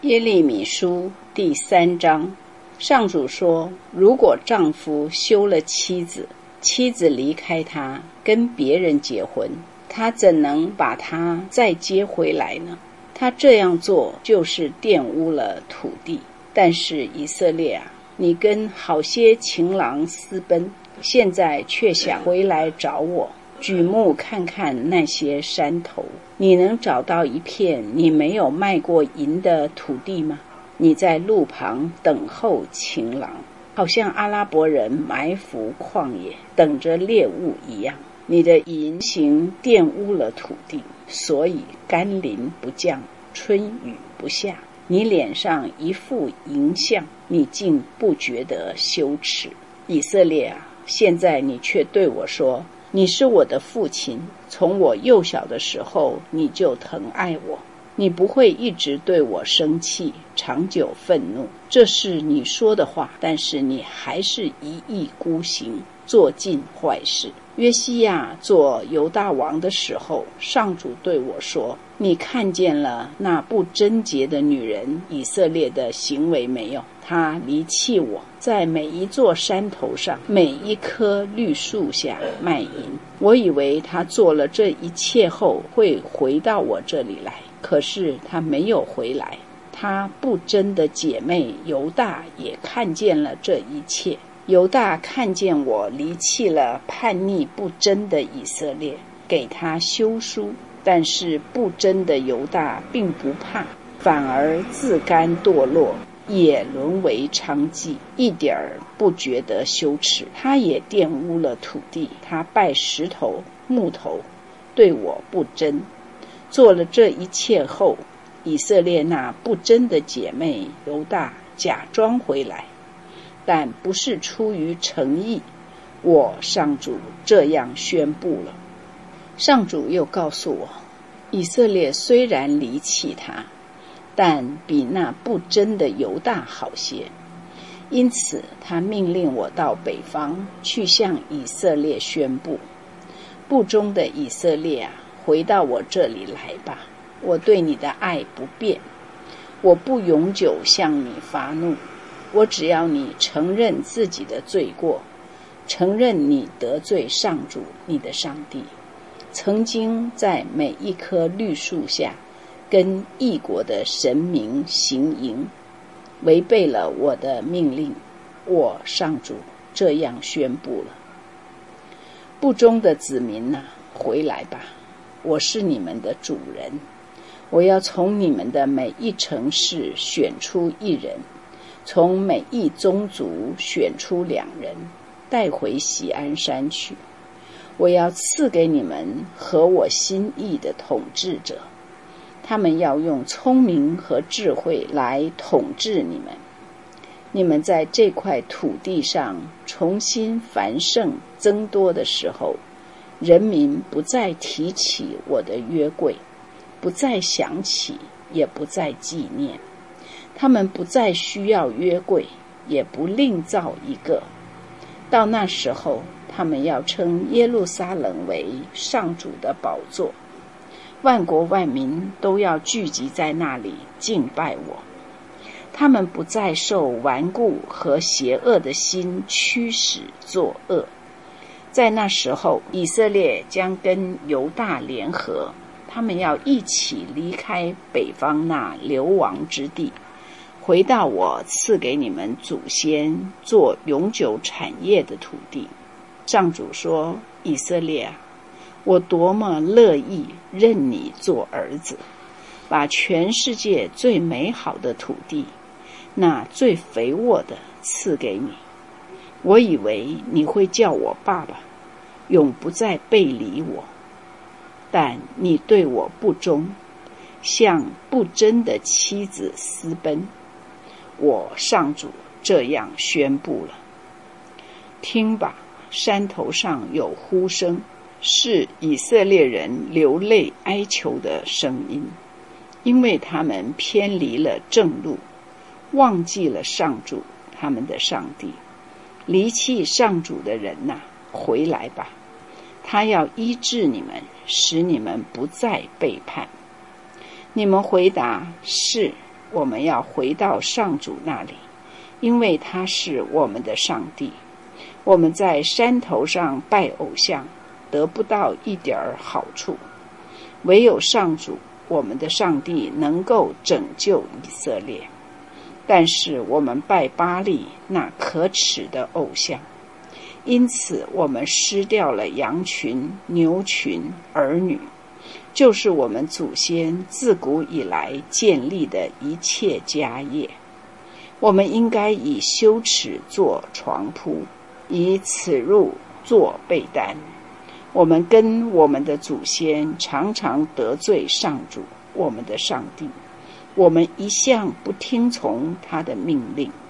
耶利米书第3章，上主说，如果丈夫休了妻子，妻子离开他，跟别人结婚，他怎能把他再接回来呢？他这样做就是玷污了土地。但是以色列啊，你跟好些情郎私奔，现在却想回来找我。举目看看那些山头，你能找到一片你没有卖过银的土地吗？你在路旁等候情郎，好像阿拉伯人埋伏旷野等着猎物一样。你的淫行玷污了土地，所以甘霖不降，春雨不下。你脸上一副淫相，你竟不觉得羞耻。以色列啊，现在你却对我说，你是我的父亲，从我幼小的时候你就疼爱我，你不会一直对我生气，长久愤怒。这是你说的话，但是你还是一意孤行，做尽坏事。约西亚做犹大王的时候，上主对我说，你看见了那不贞洁的女人以色列的行为没有？她离弃我，在每一座山头上，每一棵绿树下卖淫。我以为她做了这一切后会回到我这里来，可是她没有回来。她不贞的姐妹犹大也看见了这一切。犹大看见我离弃了叛逆不贞的以色列，给他休书，但是不贞的犹大并不怕，反而自甘堕落，也沦为娼妓，一点儿不觉得羞耻。他也玷污了土地，他拜石头木头，对我不贞。做了这一切后，以色列那不贞的姐妹犹大假装回来，但不是出于诚意，我上主这样宣布了。上主又告诉我，以色列虽然离弃他，但比那不贞的犹大好些，因此他命令我到北方去向以色列宣布，不忠的以色列啊，回到我这里来吧，我对你的爱不变，我不永久向你发怒，我只要你承认自己的罪过，承认你得罪上主你的上帝，曾经在每一棵绿树下跟异国的神明行淫，违背了我的命令，我上主这样宣布了。不忠的子民啊，回来吧，我是你们的主人，我要从你们的每一城市选出一人，从每一宗族选出2人，带回锡安山去。我要赐给你们合我心意的统治者，他们要用聪明和智慧来统治你们。你们在这块土地上重新繁盛增多的时候，人民不再提起我的约柜，不再想起，也不再纪念。他们不再需要约柜，也不另造一个。到那时候，他们要称耶路撒冷为上主的宝座，万国万民都要聚集在那里敬拜我。他们不再受顽固和邪恶的心驱使作恶。在那时候，以色列将跟犹大联合，他们要一起离开北方那流亡之地，回到我赐给你们祖先做永久产业的土地。上主说，以色列啊，我多么乐意认你做儿子，把全世界最美好的土地，那最肥沃的赐给你。我以为你会叫我爸爸，永不再背离我，但你对我不忠，向不贞的妻子私奔。我上主这样宣布了。听吧，山头上有呼声，是以色列人流泪哀求的声音，因为他们偏离了正路，忘记了上主他们的上帝。离弃上主的人啊，回来吧，他要医治你们，使你们不再背叛。你们回答是， 我们要回到上主那里，因为他是我们的上帝。我们在山头上拜偶像，得不到一点好处，唯有上主我们的上帝能够拯救以色列。但是我们拜巴力那可耻的偶像，因此我们失掉了羊群、牛群、儿女，就是我们祖先自古以来建立的一切家业。我们应该以羞耻做床铺，以耻辱做被单。我们跟我们的祖先常常得罪上主我们的上帝，我们一向不听从他的命令。